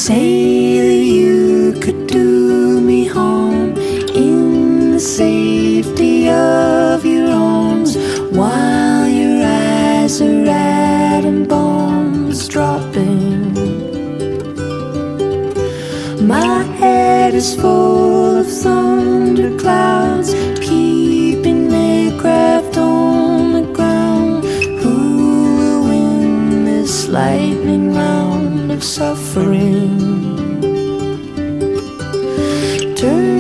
say that you could do me harm in the safety of your arms, while your eyes are atom bombs dropping. My head is full of thunder clouds, keeping aircraft on the ground. Who will win this lightning round of suffering? Turn